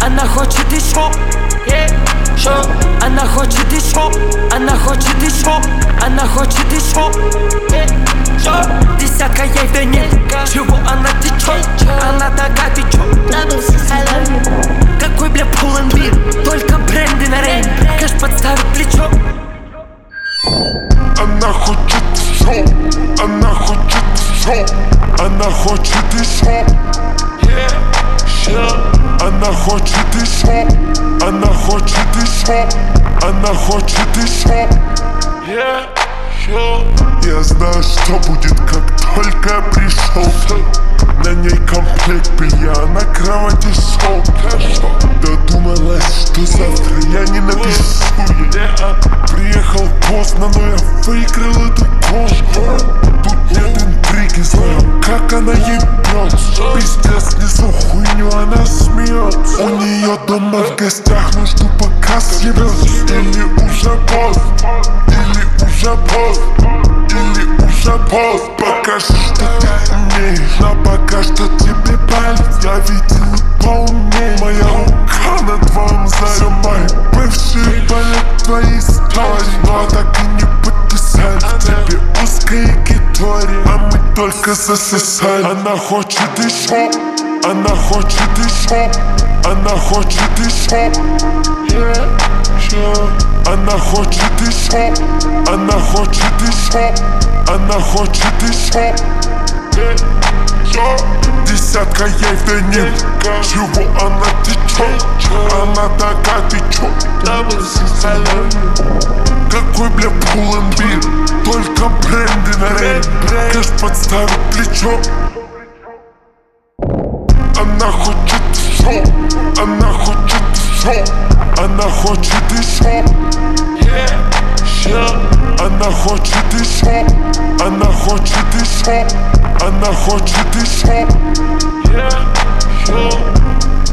она хочет еще, она хочет еще, она хочет еще, она хочет еще, десятка ей да нет, чего она течет, она такая течет. Какой, бля, Pull&Bear, только бренды на рейн, кэш подставит плечо. Она хочет еще, она хочет еще, она хочет еще, она хочет еще, она хочет еще, она хочет еще. Я знаю, что будет, как только я пришел. На ней комплект белья, на кровати шел. Додумалась, что завтра я не напишу ей. Приехал поздно, но я выиграл эту гонку. Тут нет интриги, знаю, как она ебет. Пиздец, несу хуйню, она смеется. У нее дома в гостях, но жду пока съебется. Или уже поздно, или уже поздно, или уже поздно. Покажи, что ты умеешь, но пока что тебе палец. Я видел поумнее. Моя рука на твоем заре. Мои бывшие болят твои истории, но так и не подписали. В тебе узкая гитория, а мы только засосали. Она хочет еще, она хочет еще, она хочет еще, она хочет еще, она хочет еще, она хочет еще. Десятка ей да нет, чего она течет, она такая течет. Какой, бля, Pull&Bear, только бренды на рейн, кэш подставит плечо. Она хочет еще, она хочет еще, она хочет еще, она хочет еще, она хочет еще, она хочет еще.